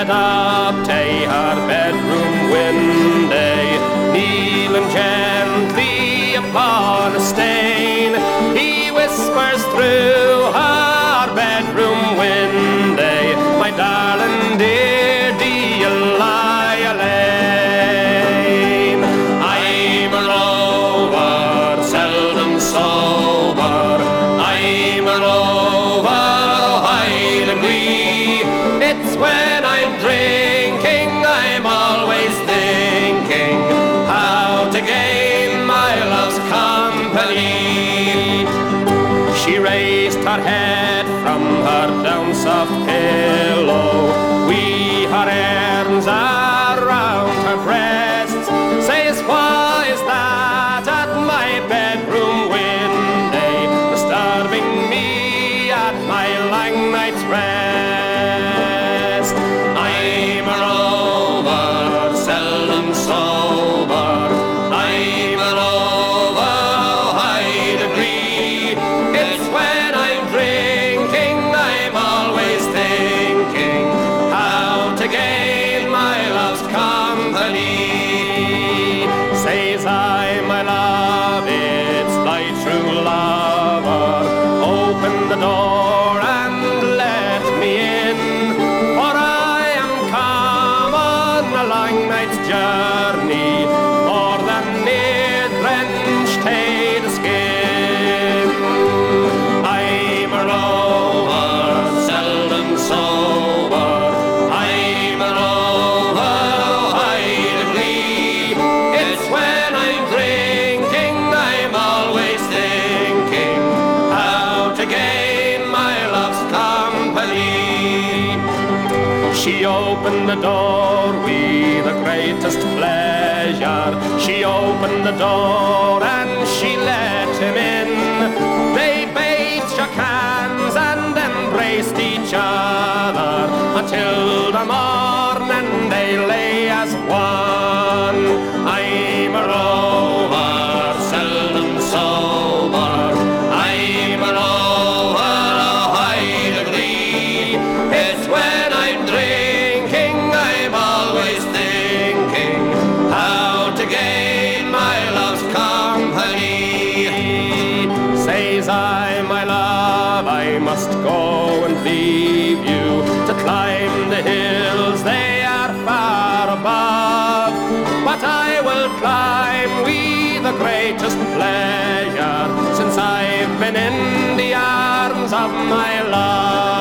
set up tae her bedroom window, kneeling gently upon a stain. He whispers through her bedroom window, my darling dear, do you lie alone? I'm a rover, seldom sober. I'm a rover, hide and wee. It's when I'm drinking, I'm always thinking how to gain my love's company. She raised her head from her down soft pillow, wee her arms around her breasts, says, why is that at my bedroom window, disturbing me at my long night's rest? I'm a rover, seldom sober. I'm a rover, I'd agree. It's when I'm drinking, I'm always thinking how to gain my love's company. Says I, my love, it's thy true lover. Open the door and let me in, for I am come on a long night's journey, more than near drenched to the skin. I'm a rover, seldom sober. I'm a rover, I'd agree. It's when I'm drinking, I'm always thinking how to gain my love's company. She opened the door with the greatest pleasure. She opened the door and she let him in. They both shook hands and embraced each other until the morning they lay as one. I'm a rover, seldom sober. I'm a rover, I'd agree. It's when I'm drinking, I'm always thinking how to gain my love's company. Says I, my love, I must go and leave you to climb the hills, they are far above. But I will climb with the greatest pleasure, since I've been in the arms of my love.